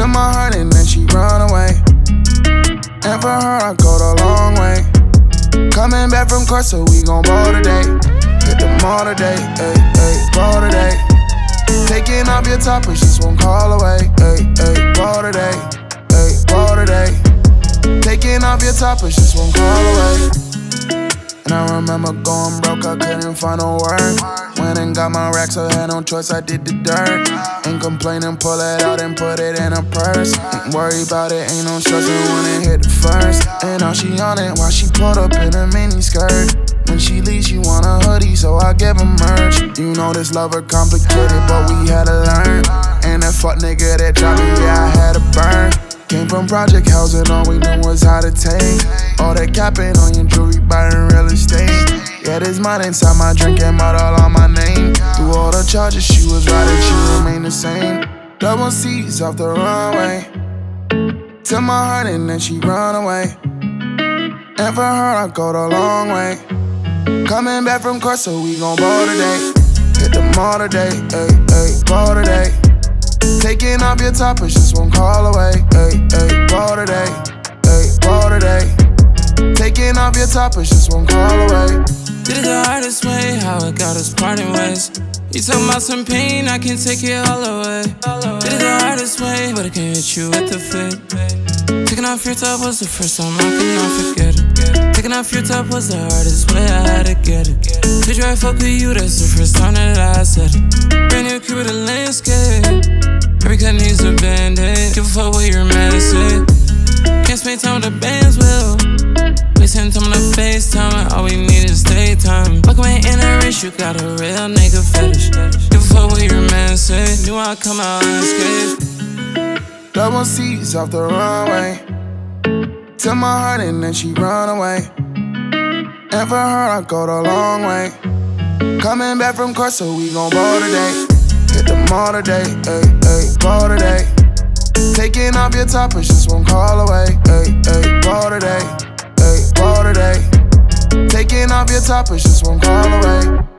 my heart and then she run away. And for her I go the long way. Coming back from court so we gon' ball today. Hit the mall today, ayy, ayy, ball today. Taking off your top is just one call away, ayy, ayy, ball today, ayy, ball today. Taking off your top is just one call away. And I remember going broke, I couldn't find no work. Went and got my racks, so had no choice, I did the dirt. Ain't complaining, pull it out and put it in a purse. Ain't worry about it, ain't no stressing when it hit the first. And now she on it while she pulled up in a mini skirt. When she leaves, she want a hoodie, so I give her merch. You know this lover complicated, but we had to learn. And that fuck nigga that dropped me, yeah, I had to burn. Came from project housing, all we knew was how to take. All that capping on your jewelry, buying real estate. Yeah, this mine inside my drink and bought all on my name. Through all the charges, she was riding, she remained the same. Double C's off the runway. Took my heart and then she run away. And for her, I go the long way. Coming back from court, so we gon' ball today. Hit the mall today, ayy, ayy, ball today. Taking off your top is just one call away, ayy, ayy, ball today, ayy, ball today. Taking off your top is just one call away. Did it the hardest way, how it got us parting ways. You talking about some pain, I can take it all away. Did it the hardest way, but I can hit you with the fit. Taking off your top was the first time I cannot forget it. Taking off your top was the hardest way, I had to get it. Did you I fuck with you, that's the first time that I said it. Brand new crib with a landscape. Every cut needs a band-aid. Give a fuck what your man say. Can't spend time with the bands, will. Wasting time on the FaceTime, and all we need is daytime. Fuck me in a race, you got a real nigga fetish. Give a fuck what your man say. Knew I'd come out unscathed. Double C's off the runway. Took my heart and then she run away. And for her I go the long way. Coming back from court so we gon' ball today. Hit the mall today, ayy, ayy, ball today. Taking off your top is just one call away, ayy, ayy, ball today, ayy, ball today. Taking off your top is just one call away.